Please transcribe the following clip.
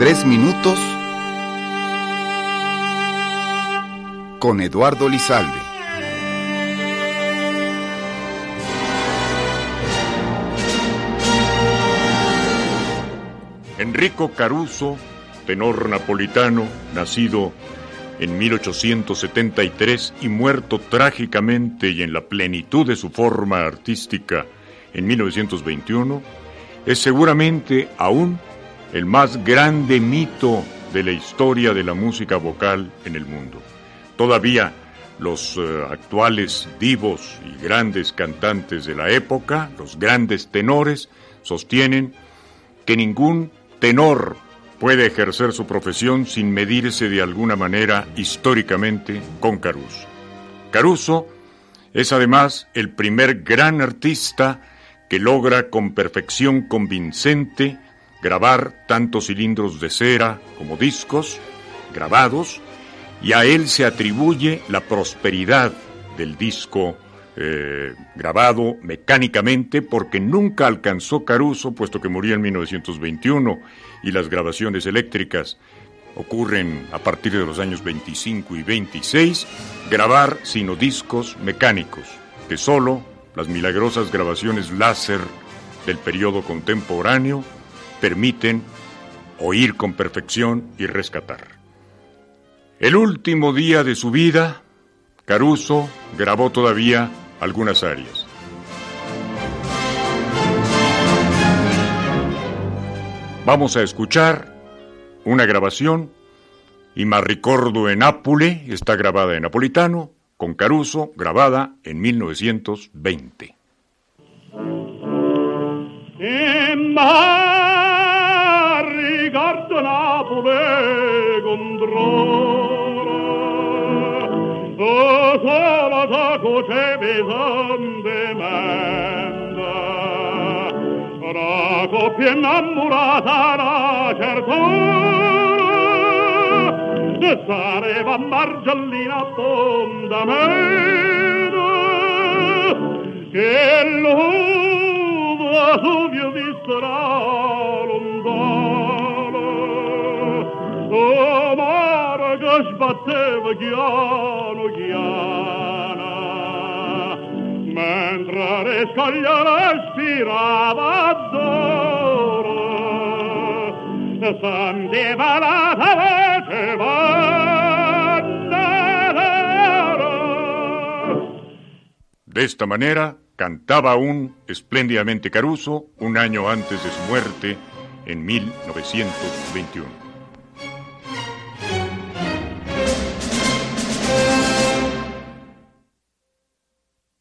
3 minutos con Eduardo Lizalde. Enrico Caruso, tenor napolitano, nacido en 1873 y muerto trágicamente y en la plenitud de su forma artística en 1921, es seguramente aún el más grande mito de la historia de la música vocal en el mundo. Todavía los actuales divos y grandes cantantes de la época, los grandes tenores, sostienen que ningún tenor puede ejercer su profesión sin medirse de alguna manera históricamente con Caruso. Caruso es además el primer gran artista que logra con perfección convincente grabar tanto cilindros de cera como discos grabados, y a él se atribuye la prosperidad del disco grabado mecánicamente, porque nunca alcanzó Caruso, puesto que murió en 1921 y las grabaciones eléctricas ocurren a partir de los años 25 y 26, grabar sino discos mecánicos, que solo las milagrosas grabaciones láser del periodo contemporáneo permiten oír con perfección y rescatar. El último día de su vida, Caruso grabó todavía algunas arias. Vamos a escuchar una grabación, "I mi ricordo in Napoli", está grabada en napolitano, con Caruso, grabada en 1920. Ricordo Napoli solo da cose pesante menda, la coppia innamorata la certo sareva Margellina fondamento che l'uva subito visserà lontano, oh mare che sbatteva chiano chiana mentre le scoglie respirava d'oro, sentiva la voce vanno. De esta manera cantaba aún espléndidamente Caruso un año antes de su muerte en 1921.